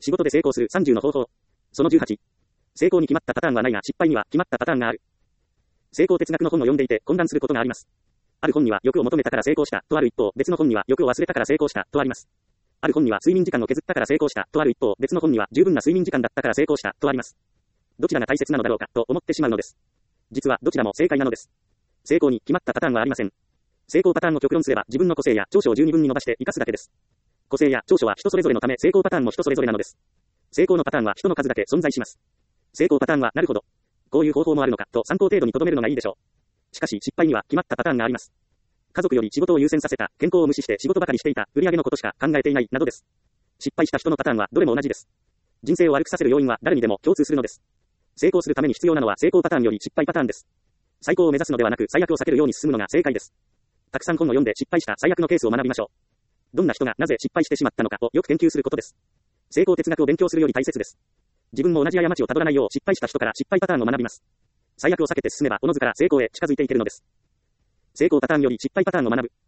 仕事で成功する30の方法。その18。成功に決まったパターンはないが失敗には決まったパターンがある。成功哲学の本を読んでいて混乱することがあります。ある本には欲を求めたから成功したとある一方、別の本には欲を忘れたから成功したとあります。ある本には睡眠時間を削ったから成功したとある一方、別の本には十分な睡眠時間だったから成功したとあります。どちらが大切なのだろうかと思ってしまうのです。実はどちらも正解なのです。成功に決まったパターンはありません。成功パターンを極論すれば自分の個性や長所を十二分に伸ばして活かすだけです。個性や長所は人それぞれのため成功パターンも人それぞれなのです。成功のパターンは人の数だけ存在します。成功パターンはなるほど。こういう方法もあるのかと参考程度に留めるのがいいでしょう。しかし失敗には決まったパターンがあります。家族より仕事を優先させた、健康を無視して仕事ばかりしていた、売上のことしか考えていないなどです。失敗した人のパターンはどれも同じです。人生を悪くさせる要因は誰にでも共通するのです。成功するために必要なのは成功パターンより失敗パターンです。最高を目指すのではなく最悪を避けるように進むのが正解です。たくさん本を読んで失敗した最悪のケースを学びましょう。どんな人がなぜ失敗してしまったのかをよく研究することです。成功哲学を勉強するより大切です。自分も同じ過ちをたどらないよう失敗した人から失敗パターンを学びます。最悪を避けて進めばおのずから成功へ近づいていけるのです。成功パターンより失敗パターンを学ぶ。